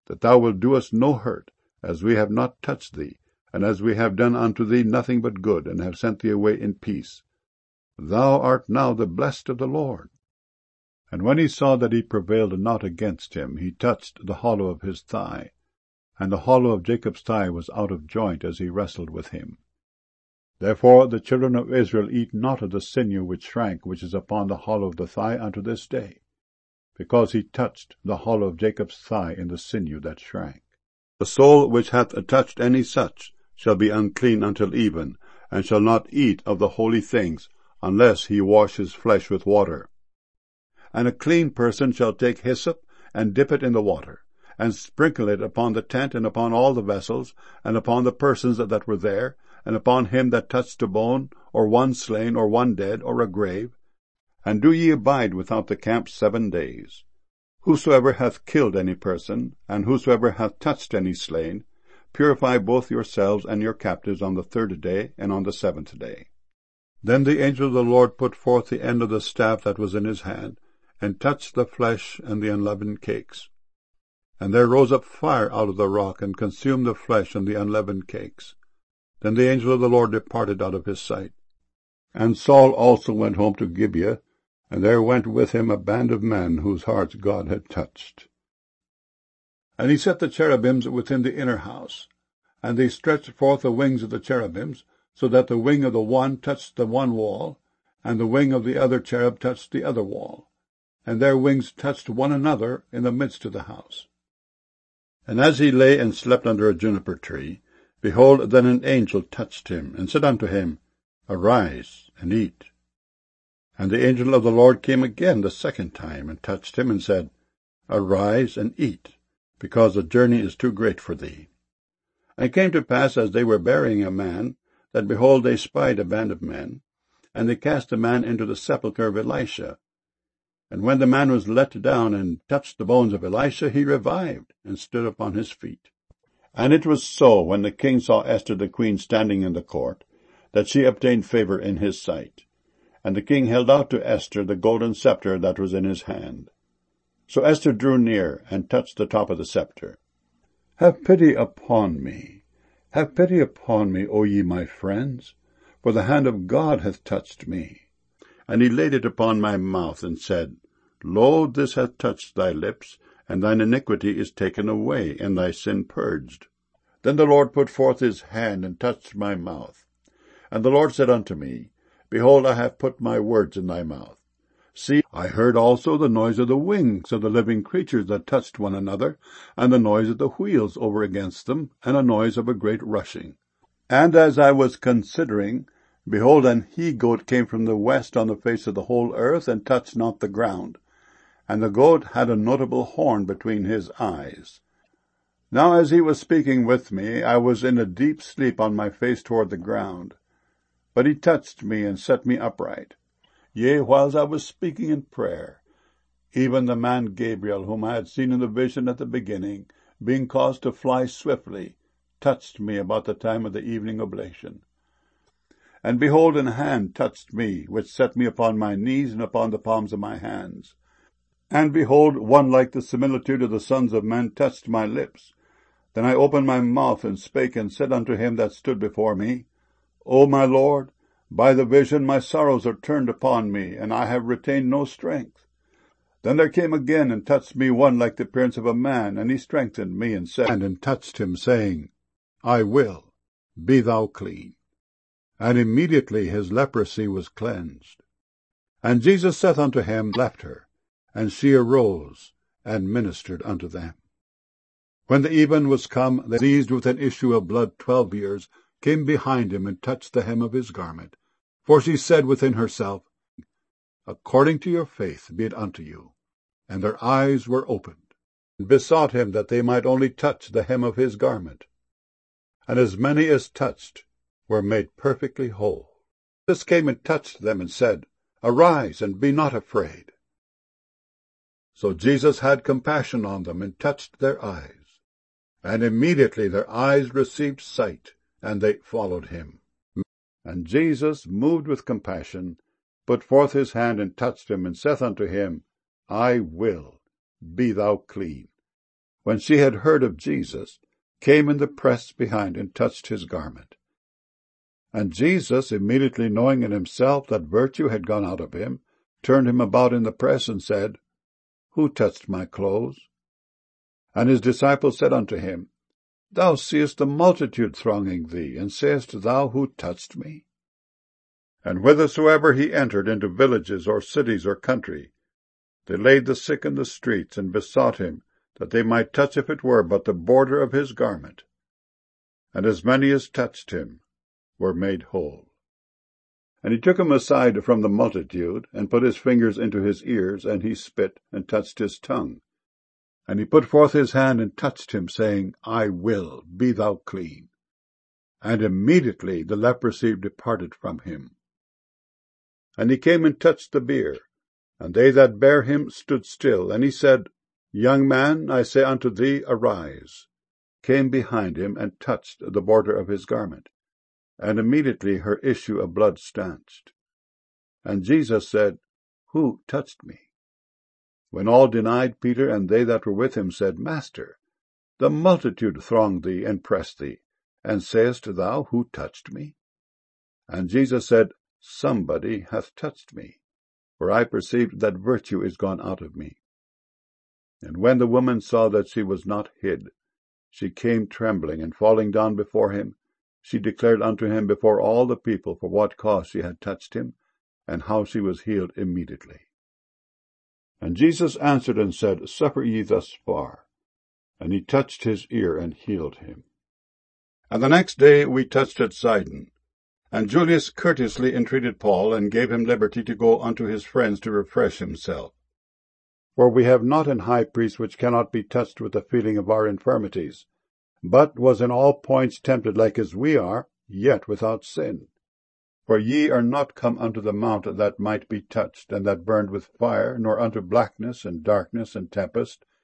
that thou wilt do us no hurt, as we have not touched thee, and as we have done unto thee nothing but good, and have sent thee away in peace. Thou art now the blessed of the Lord. And when he saw that he prevailed not against him, he touched the hollow of his thigh. And the hollow of Jacob's thigh was out of joint as he wrestled with him. Therefore the children of Israel eat not of the sinew which shrank, which is upon the hollow of the thigh unto this day, because he touched the hollow of Jacob's thigh in the sinew that shrank. The soul which hath touched any such shall be unclean until even, and shall not eat of the holy things, unless he wash his flesh with water. And a clean person shall take hyssop, and dip it in the water, and sprinkle it upon the tent, and upon all the vessels, and upon the persons that were there, and upon him that touched a bone, or one slain, or one dead, or a grave. And do ye abide without the camp 7 days. Whosoever hath killed any person, and whosoever hath touched any slain, purify both yourselves and your captives on the 3rd day, and on the 7th day. Then the angel of the Lord put forth the end of the staff that was in his hand, and touched the flesh and the unleavened cakes. And there rose up fire out of the rock, and consumed the flesh and the unleavened cakes. Then the angel of the Lord departed out of his sight. And Saul also went home to Gibeah, and there went with him a band of men whose hearts God had touched. And he set the cherubims within the inner house, and they stretched forth the wings of the cherubims, so that the wing of the one touched the one wall, and the wing of the other cherub touched the other wall, and their wings touched one another in the midst of the house. And as he lay and slept under a juniper tree, behold, then an angel touched him, and said unto him, Arise, and eat. And the angel of the Lord came again the 2nd time, and touched him, and said, Arise, and eat, because the journey is too great for thee. And it came to pass, as they were burying a man, that, behold, they spied a band of men, and they cast the man into the sepulchre of Elisha. And when the man was let down and touched the bones of Elisha, he revived, and stood upon his feet. And it was so, when the king saw Esther the queen standing in the court, that she obtained favor in his sight. And the king held out to Esther the golden scepter that was in his hand. So Esther drew near, and touched the top of the scepter. Have pity upon me, O ye my friends, for the hand of God hath touched me. And he laid it upon my mouth, and said, Lo, this hath touched thy lips, and thine iniquity is taken away, and thy sin purged. Then the Lord put forth his hand, and touched my mouth. And the Lord said unto me, Behold, I have put my words in thy mouth. See, I heard also the noise of the wings of the living creatures that touched one another, and the noise of the wheels over against them, and a noise of a great rushing. And as I was considering, behold, an he-goat came from the west on the face of the whole earth, and touched not the ground. And the goat had a notable horn between his eyes. Now as he was speaking with me, I was in a deep sleep on my face toward the ground. But he touched me, and set me upright. Yea, whiles I was speaking in prayer, even the man Gabriel, whom I had seen in the vision at the beginning, being caused to fly swiftly, touched me about the time of the evening oblation. And behold, an hand touched me, which set me upon my knees and upon the palms of my hands. And behold, one like the similitude of the sons of men touched my lips. Then I opened my mouth, and spake, and said unto him that stood before me, O my Lord, by the vision my sorrows are turned upon me, and I have retained no strength. Then there came again, and touched me one like the appearance of a man, and he strengthened me, and said, and touched him, saying, I will, be thou clean. And immediately his leprosy was cleansed. And Jesus saith unto him, Left her, and she arose, and ministered unto them. When the even was come, the diseased with an issue of blood 12 years came behind him, and touched the hem of his garment. For she said within herself, According to your faith be it unto you. And their eyes were opened, and besought him that they might only touch the hem of his garment. And as many as touched were made perfectly whole. This came and touched them, and said, Arise, and be not afraid. So Jesus had compassion on them, and touched their eyes. And immediately their eyes received sight, and they followed him. And Jesus, moved with compassion, put forth his hand, and touched him, and saith unto him, I will, be thou clean. when she had heard of Jesus, came in the press behind and touched his garment. And Jesus, immediately knowing in himself that virtue had gone out of him, turned him about in the press and said, Who touched my clothes? And his disciples said unto him, Thou seest the multitude thronging thee, and sayest thou, Who touched me? And whithersoever he entered into villages or cities or country, they laid the sick in the streets, and besought him that they might touch, if it were but the border of his garment. And as many as touched him were made whole. And he took him aside from the multitude, and put his fingers into his ears, and he spit, and touched his tongue. And he put forth his hand, and touched him, saying, I will, be thou clean. And immediately the leprosy departed from him. And he came and touched the bier, and they that bare him stood still. And he said, Young man, I say unto thee, arise. Came behind him, and touched the border of his garment. And immediately her issue of blood stanched. And Jesus said, Who touched me? When all denied, Peter and they that were with him said, Master, the multitude thronged thee and pressed thee, and sayest thou, Who touched me? And Jesus said, Somebody hath touched me, for I perceived that virtue is gone out of me. And when the woman saw that she was not hid, she came trembling, and falling down before him, she declared unto him before all the people for what cause she had touched him, and how she was healed immediately. And Jesus answered and said, Suffer ye thus far. And he touched his ear and healed him. And the next day we touched at Sidon. And Julius courteously entreated Paul, and gave him liberty to go unto his friends to refresh himself. For we have not an high priest which cannot be touched with the feeling of our infirmities, but was in all points tempted like as we are, yet without sin. For ye are not come unto the mount that might be touched, and that burned with fire, nor unto blackness and darkness and tempest,